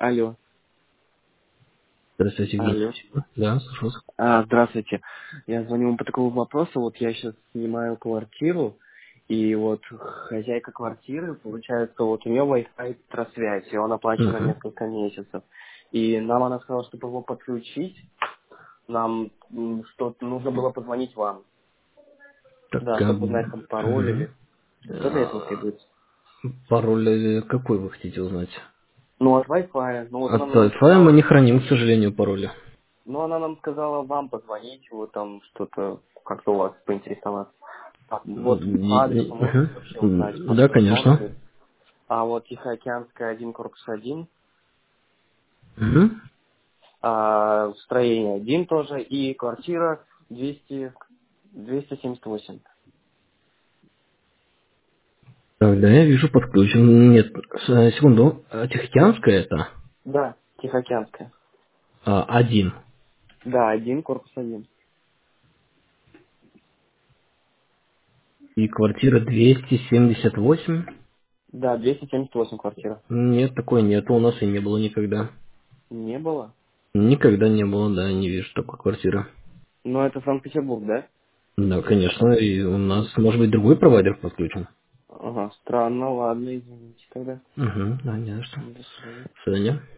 Алло. Здравствуйте, Евгений. Алло. Да, слушаю вас. Здравствуйте. Я звоню вам по такому вопросу. Вот я сейчас снимаю квартиру, и вот хозяйка квартиры, получается, вот у нее Wi-Fi связь, и он оплачен на Угу. несколько месяцев. И нам она сказала, чтобы его подключить, нам что нужно было позвонить вам. Так, Да, чтобы узнать там пароль мгм. или что для этого требуется. Пароль какой вы хотите узнать? Ну, от Wi-Fi. Ну, вот От она нам Wi-Fi мы сказала, не храним, к сожалению, пароли. ну, она нам сказала вам позвонить, вот там что-то, как-то у вас поинтересоваться. Вот по адресу можете вообще узнать, Мгм. может, Да, возможно конечно. ли? А вот Тихоокеанская 1, корпус 1, Мгм. строение 1 тоже, и квартира 278. Так, да, я вижу подключен. Нет, секунду. Тихоокеанская это? Да, Тихоокеанская. Один. Да, 1, корпус 1. И квартира 278? Да, 278 квартира. Нет, такой нету, у нас и не было никогда. Не было? Никогда не было, да, не вижу такой квартиры. Но это Санкт-Петербург, да? Да, конечно, и у нас, может быть, другой провайдер подключен. Ага, странно, ладно, извините тогда. Угу, да, не за что. До свидания. До свидания.